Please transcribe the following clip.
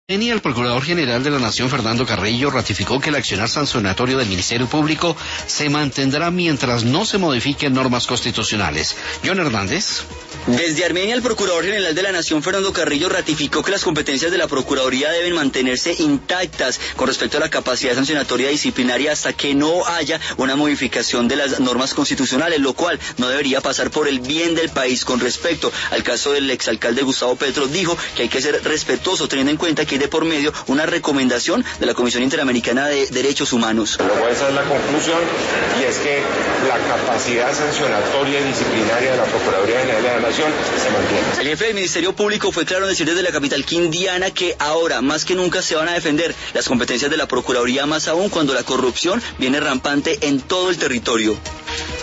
El Procurador General de la Nación, Fernando Carrillo, ratificó que el accionar sancionatorio del Ministerio Público se mantendrá mientras no se modifiquen normas constitucionales. John Hernández. Desde Armenia, el Procurador General de la Nación, Fernando Carrillo, ratificó que las competencias de la Procuraduría deben mantenerse intactas con respecto a la capacidad sancionatoria disciplinaria hasta que no haya una modificación de las normas constitucionales, lo cual no debería pasar por el bien del país. Con respecto al caso del exalcalde Gustavo Petro, dijo que hay que ser respetuoso teniendo en cuenta que hay de por medio una recomendación de la Comisión Interamericana de Derechos Humanos. Luego esa es la conclusión, y es que la capacidad sancionatoria y disciplinaria de la Procuraduría General de la Nación se mantiene. El jefe del Ministerio Público fue claro en decir desde la capital quindiana que ahora más que nunca se van a defender las competencias de la Procuraduría, más aún cuando la corrupción viene rampante en todo el territorio.